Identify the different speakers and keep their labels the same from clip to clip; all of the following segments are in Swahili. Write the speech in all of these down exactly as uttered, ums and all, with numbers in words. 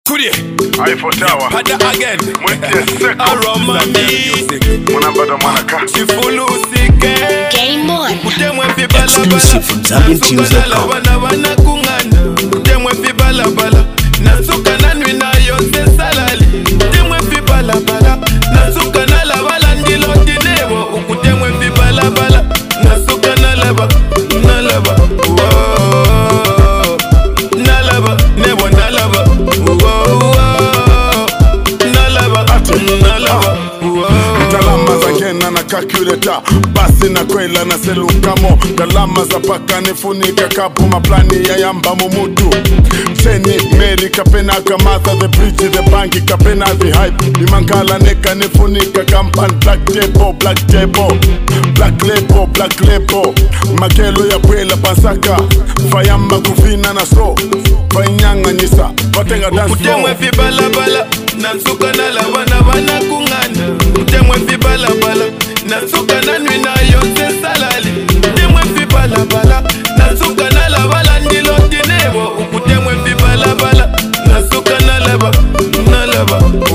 Speaker 1: Kurie
Speaker 2: I for tower
Speaker 1: Pada again
Speaker 2: Mwete seko
Speaker 1: Aromani
Speaker 2: Mwana bada mwanaka
Speaker 1: Chifulu usike
Speaker 3: Game on.
Speaker 1: Utemwe fi bala
Speaker 4: Exclusive from Zambian Tunes dot com.
Speaker 1: Wana wana kungana Utemwe fi bala bala Nasuka na nwina yonse salali Utemwe fi bala bala Nasuka na la bala ndilo dinewo Ukutemwe fi bala bala Nasuka na laba Nalaba Wow Nalaba Nebo nalaba Wow Nalaba Nalaba
Speaker 2: Dalama za kena na calculator Basi na kwela na selukamo Dalama za paka nifunika kapu Maplani ya yamba mumutu Seni meri kapena kamatha The bridge the banki kapena the hype Nimangala neka nifunika kampan Black table, black table Black label, black label Magelo ya kwela pansaka Fayamba kufina na so Fainyanga nyisa Vatenga dance floor
Speaker 1: Utemwe fi bala bala Nasuka na la wana wana kungana Utemwe fi bala bala Nasuka na nwina yonse salali Utemwe fi bala bala Nasuka na la bala ndilo dinewo Utemwe fi bala bala Nasuka na laba Nalaba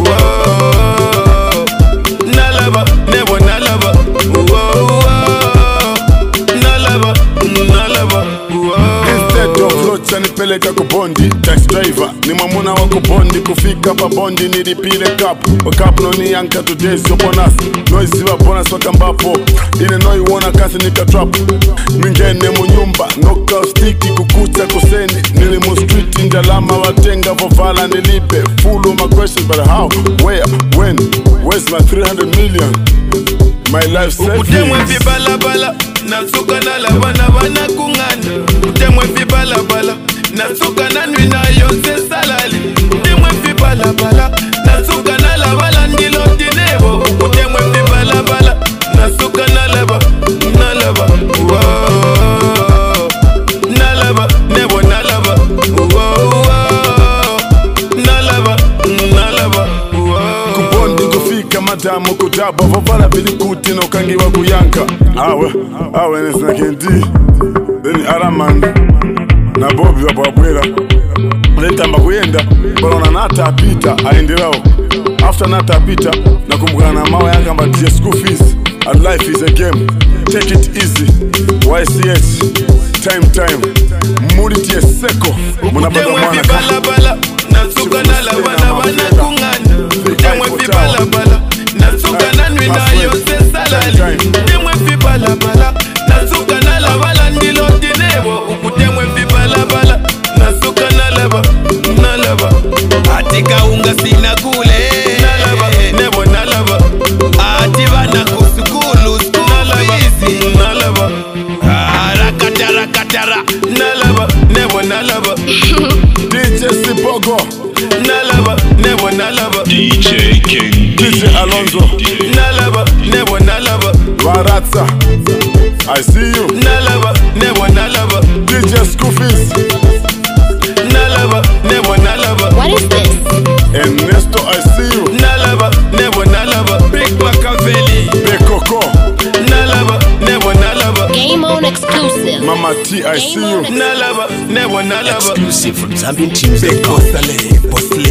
Speaker 1: Wow Nalaba Nebo nalaba Wow Nalaba Nalaba Wow
Speaker 2: Instead of locha nipeleka kubondi Tax driver ni mamuna wako bondi Kufika pa bondi nilipile kapu Wakapu no ni yanka today sio bonus Noise wa bonus waka mbapo Ile noi wona kasi nika trap Mingene munyumba Knockout sticky kukucha kuseni Nilimu street indalama watenga Vovala nilipe Full of my questions but how, where, when Where's my three hundred million My life savings
Speaker 1: Utemwe fi bala bala Nasuka na la wana wana kungana Utemwe fi bala bala Nasuka na nwina yonse salali Utemwe fi bala bala Nasuka na la bala ndilo dinewo Utemwe fi bala bala Nasuka na laba Nalaba Wow Nalaba Nebo nalaba Wow Nalaba Nalaba Wow
Speaker 2: Kubondi kufika madamu kudaba Vavala bilikuti na ukangiwa kuyanka Awe, awe nesina kendi Deni Araman Na Bobi wa Babwera Leta mba kuyenda Balona nata apita aendirao After nata apita Na kumbukana na mawa yanga mba tia school fees And life is a game Take it easy Y C H Time time Muri tia seko Munabada
Speaker 1: Utemwe
Speaker 2: mwana
Speaker 1: fi bala bala Nasuka na la wana wana kungana Utemwe fi bala bala Nasuka na nwina yonse salali Utemwe fi bala bala Nasuka na la bala ndilo dinewo Utemwe fi bala bala Nasuka na laba Nalaba Atika unga sina kule Nalaba Nebo nalaba Ativa na kusukulu Nalaba Nalaba Rakatara katara Nalaba Nebo nalaba
Speaker 2: D J Sibogo
Speaker 1: Nalaba Nebo nalaba
Speaker 4: D J King
Speaker 2: D J Alonso
Speaker 1: Nalaba Nebo nalaba
Speaker 2: Waratsa I see you
Speaker 1: Nalaba Nebo nalaba
Speaker 2: D J Scoofies
Speaker 1: Nalaba Nebo nalaba
Speaker 3: What is this?
Speaker 2: Ernesto I see you
Speaker 1: Nalaba Nebo nalaba Big Machiavelli
Speaker 2: Bekoko
Speaker 1: Nalaba Nebo nalaba
Speaker 3: Game on exclusive.
Speaker 2: Mama T I see you
Speaker 1: Nalaba Nebo nalaba
Speaker 4: Exclusive from Zambian Tunes dot com.
Speaker 1: Bekosale Posle